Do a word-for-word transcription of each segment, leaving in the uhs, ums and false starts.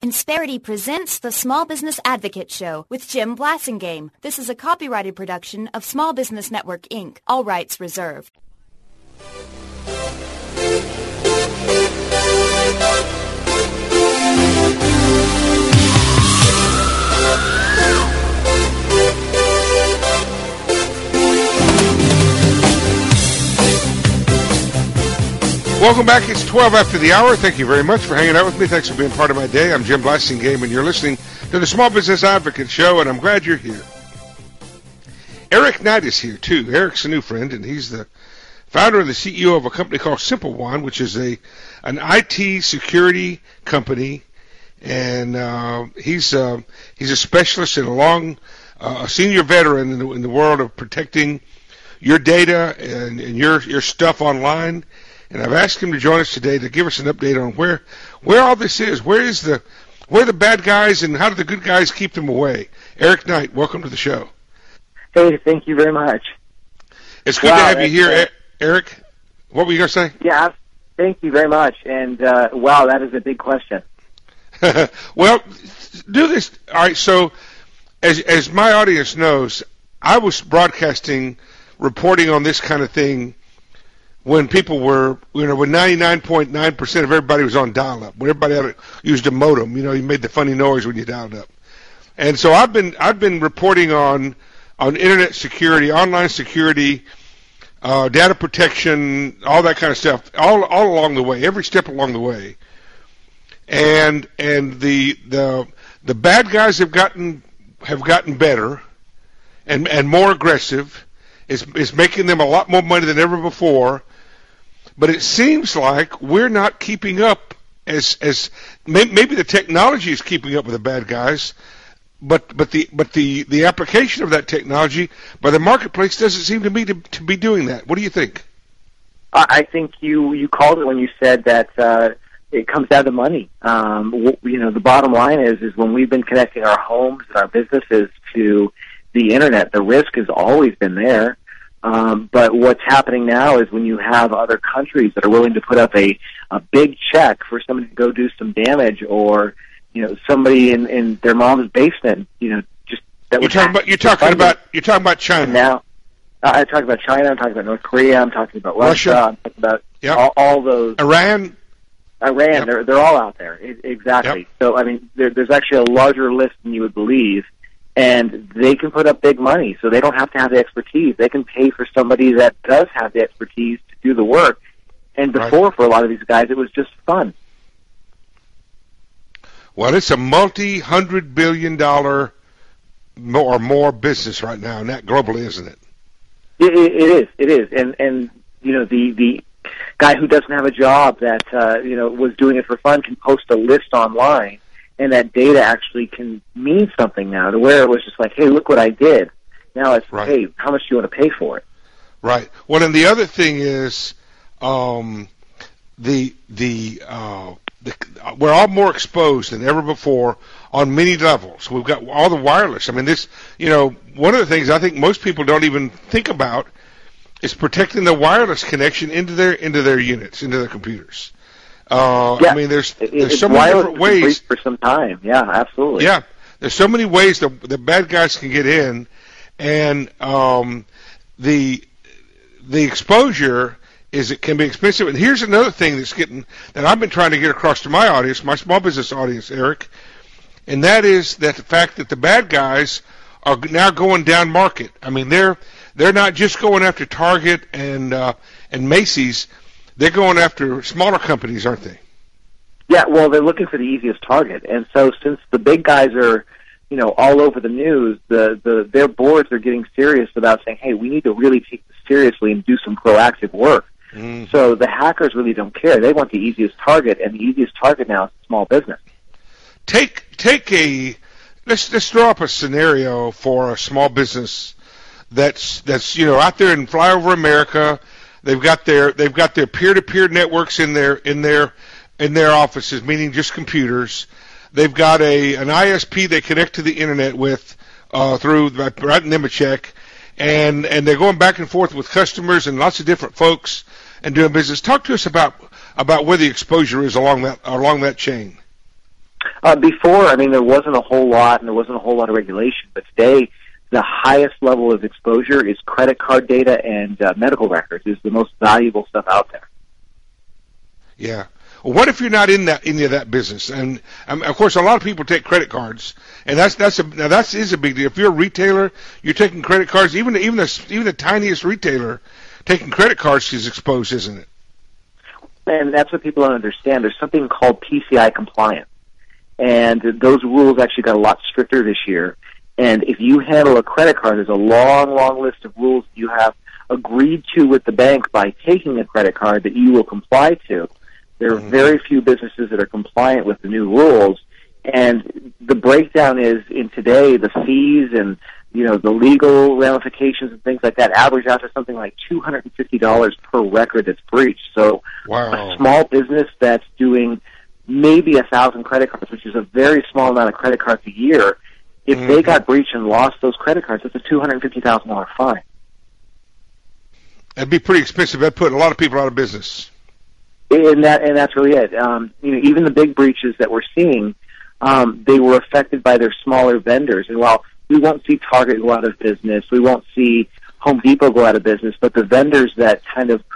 Insperity presents the Small Business Advocate Show with Jim Blasingame. This is a copyrighted production of Small Business Network, Incorporated. All rights reserved. Welcome back. It's twelve after the hour. Thank you very much for hanging out with me. Thanks for being part of my day. I'm Jim Blasingame, and you're listening to the Small Business Advocate Show, and I'm glad you're here. Eric Knight is here, too. Eric's a new friend, and he's the founder and the C E O of a company called SimpleWan, which is a an I T security company, and uh, he's uh, he's a specialist and a long, uh, a senior veteran in the, in the world of protecting your data and, and your your stuff online. And I've asked him to join us today to give us an update on where where all this is. Where is the where are the bad guys, and how do the good guys keep them away? Eric Knight, welcome to the show. Hey, thank you very much. It's good wow, to have you here, uh, Eric. What were you going to say? Yeah, thank you very much. And uh, wow, that is a big question. Well, do this. All right. So, as as my audience knows, I was broadcasting, reporting on this kind of thing when people were, you know, when ninety-nine point nine percent of everybody was on dial-up, when everybody had a, used a modem, you know, you made the funny noise when you dialed up. And so I've been I've been reporting on on internet security, online security, uh, data protection, all that kind of stuff, all all along the way, every step along the way. And and the the the bad guys have gotten have gotten better and and more aggressive. It's it's making them a lot more money than ever before. But it seems like we're not keeping up as as maybe the technology is keeping up with the bad guys, but but the but the, the application of that technology by the marketplace doesn't seem to me to, to be doing that. What do you think? I think you you called it when you said that uh, it comes down to money. Um, you know, the bottom line is is when we've been connecting our homes and our businesses to the internet, the risk has always been there. Um, but what's happening now is when you have other countries that are willing to put up a, a big check for somebody to go do some damage, or you know somebody in, in their mom's basement, you know, just that. You're talking about you're talking about you're talking about China now. Uh, I'm talking about China. I'm talking about North Korea. I'm talking about Russia. Russia. I'm talking about yep. all, all those. Iran. Iran. Yep. They're they're all out there. It, exactly. Yep. So I mean, there, there's actually a larger list than you would believe. And they can put up big money, so they don't have to have the expertise. They can pay for somebody that does have the expertise to do the work. And before, right. for a lot of these guys, it was just fun. Well, it's a multi-hundred billion dollar or more business right now, and that globally, isn't it? It, it, it is. It is. And, and you know, the, the guy who doesn't have a job that, uh, you know, was doing it for fun can post a list online. And that data actually can mean something now, to where it was just like, hey, look what I did. Now it's, right. hey, how much do you want to pay for it? Right. Well, and the other thing is, um, the the, uh, the we're all more exposed than ever before on many levels. We've got all the wireless. I mean, this, you know, one of the things I think most people don't even think about is protecting the wireless connection into their into their units, into their computers. Uh, yeah. I mean, there's there's it's so many different ways for some time. Yeah, absolutely. Yeah, there's so many ways that the bad guys can get in, and um, the the exposure is it can be expensive. And here's another thing that's getting that I've been trying to get across to my audience, my small business audience, Eric, and that is that the fact that the bad guys are now going down market. I mean, they're they're not just going after Target and uh, and Macy's. They're going after smaller companies, aren't they? Yeah, well, they're looking for the easiest target. And so since the big guys are, you know, all over the news, the, the their boards are getting serious about saying, hey, we need to really take this seriously and do some proactive work. Mm-hmm. So the hackers really don't care. They want the easiest target, and the easiest target now is small business. Take take a let's let's draw up a scenario for a small business that's that's you know out there in flyover America. They've got their they've got their peer-to-peer networks in their in their in their offices, meaning just computers. They've got a an I S P they connect to the internet with uh, through writing them a check, and and they're going back and forth with customers and lots of different folks and doing business. Talk to us about about where the exposure is along that along that chain. Uh, before, I mean, there wasn't a whole lot, and there wasn't a whole lot of regulation. But today, the highest level of exposure is credit card data and uh, medical records is the most valuable stuff out there. Yeah. Well, what if you're not in that any of that business? And um, of course, a lot of people take credit cards, and that's that's a now that is a big deal. If you're a retailer, you're taking credit cards. Even even the even the tiniest retailer taking credit cards is exposed, isn't it? And that's what people don't understand. There's something called P C I compliance, and those rules actually got a lot stricter this year. And if you handle a credit card, there's a long, long list of rules you have agreed to with the bank by taking a credit card that you will comply to. There are very few businesses that are compliant with the new rules, and the breakdown is in today the fees and you know the legal ramifications and things like that average out to something like two hundred fifty dollars per record that's breached. So wow. A small business that's doing maybe a thousand credit cards, which is a very small amount of credit cards a year, if mm-hmm. they got breached and lost those credit cards, it's a two hundred fifty thousand dollars fine. That'd be pretty expensive. That'd put a lot of people out of business. And that and that's really it. Um, you know, even the big breaches that we're seeing, um, they were affected by their smaller vendors. And while we won't see Target go out of business, we won't see Home Depot go out of business, but the vendors that kind of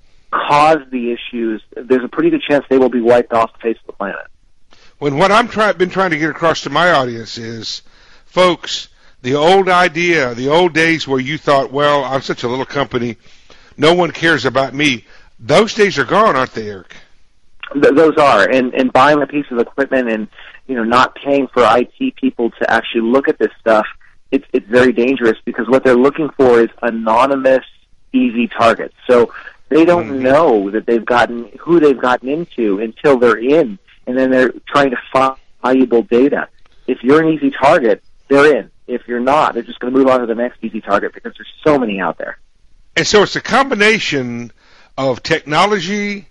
caused the issues, there's a pretty good chance they will be wiped off the face of the planet. When what I'm try, been trying to get across to my audience is, folks, the old idea, the old days where you thought, well, I'm such a little company, no one cares about me. Those days are gone, aren't they, Eric? Th- those are, and and buying a piece of equipment and you know not paying for I T people to actually look at this stuff, it's it's very dangerous because what they're looking for is anonymous, easy targets. So they don't mm-hmm. know that they've gotten who they've gotten into until they're in, and then they're trying to find valuable data. If you're an easy target, they're in. If you're not, they're just going to move on to the next easy target because there's so many out there. And so it's a combination of technology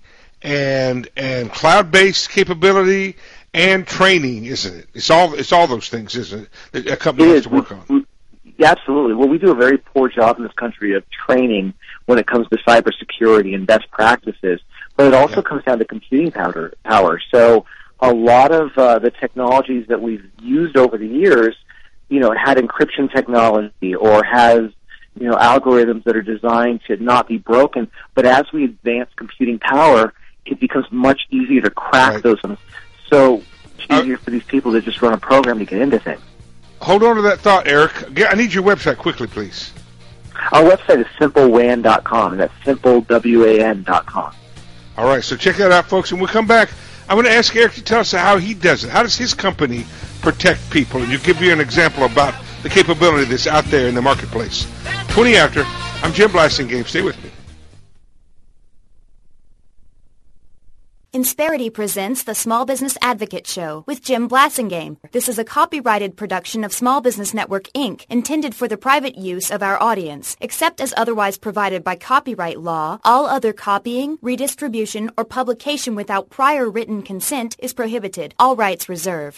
and and cloud-based capability and training, isn't it? It's all it's all those things, isn't it? That a company has to work on. Yeah, absolutely. Well, we do a very poor job in this country of training when it comes to cybersecurity and best practices, but it also yeah. comes down to computing power. Power. So a lot of uh, the technologies that we've used over the years, you know, had encryption technology or has you know, algorithms that are designed to not be broken. But as we advance computing power, it becomes much easier to crack right. those ones. So it's easier uh, for these people to just run a program to get into things. Hold on to that thought, Eric. I need your website quickly, please. Our website is simple wan dot com, and that's simple, W A N dot com. All right, so check that out, folks. And we'll come back. I'm going to ask Eric to tell us how he does it. How does his company protect people? And you give you an example about the capability that's out there in the marketplace. twenty after, I'm Jim Blasingame. Stay with me. Insperity presents the Small Business Advocate Show with Jim Blasingame. This is a copyrighted production of Small Business Network, Incorporated, intended for the private use of our audience. Except as otherwise provided by copyright law, all other copying, redistribution, or publication without prior written consent is prohibited. All rights reserved.